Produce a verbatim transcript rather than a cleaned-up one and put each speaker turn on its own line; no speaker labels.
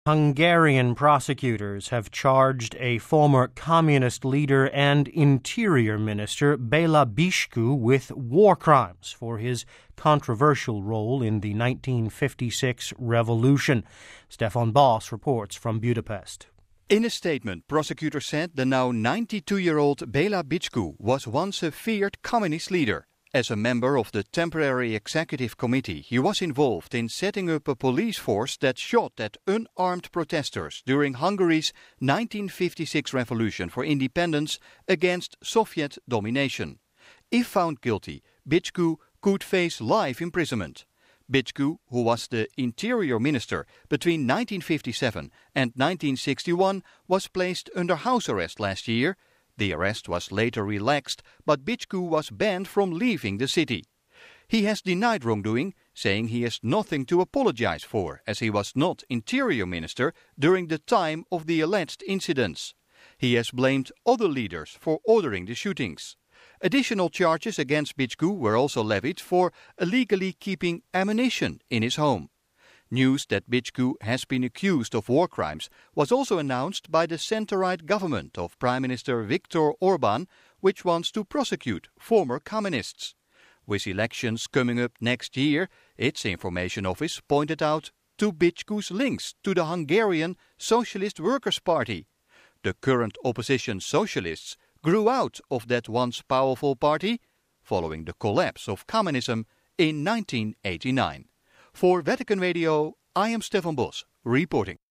Hungarian prosecutors have charged a former communist leader and interior minister, Béla Bicskú, with war crimes for his controversial role in the nineteen fifty-six revolution. Stefan Boss reports from Budapest.
In a statement, prosecutors said the now ninety-two-year-old Béla Bicskú was once a feared communist leader. As a member of the temporary executive committee, he was involved in setting up a police force that shot at unarmed protesters during Hungary's nineteen fifty-six revolution for independence against Soviet domination. If found guilty, Bicskú could face life imprisonment. Bicskú, who was the interior minister between nineteen fifty-seven and nineteen sixty-one, was placed under house arrest last year. The arrest was later relaxed, but Bicskú was banned from leaving the city. He has denied wrongdoing, saying he has nothing to apologize for, as he was not interior minister during the time of the alleged incidents. He has blamed other leaders for ordering the shootings. Additional charges against Bicskú were also levied for illegally keeping ammunition in his home. News that Bicskú has been accused of war crimes was also announced by the centre-right government of Prime Minister Viktor Orbán, which wants to prosecute former communists. With elections coming up next year, its information office pointed out to Bicskú's links to the Hungarian Socialist Workers' Party. The current opposition socialists grew out of that once powerful party following the collapse of communism in nineteen eighty-nine. For Vatican Radio, I am Stefan Boss, reporting.